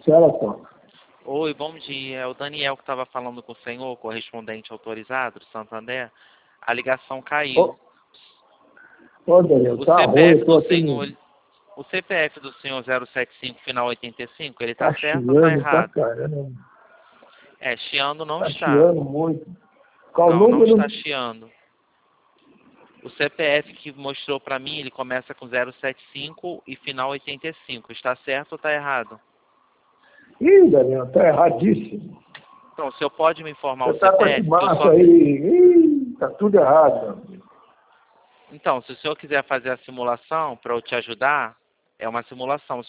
Se ela toca. Oi, bom dia. É o Daniel que estava falando com o senhor, correspondente autorizado do Santander. A ligação caiu. Ô, Daniel, O tá ruim, CPF eu tô do aqui senhor, o CPF do senhor 075, final 85, ele tá está certo ou está chiando pra errado? caramba. É, chiando não Tá está. chiando muito. Qual o Não número? está chiando. O CPF que mostrou para mim, ele começa com 075 e final 85. Está certo ou está errado? Ih, Daniel, tá erradíssimo. Então, o senhor pode me informar Você o tá com esse CPF? Que eu maço só... aí. Ih, tá tudo errado, meu amigo. Então, se o senhor quiser fazer a simulação para eu te ajudar, é uma simulação.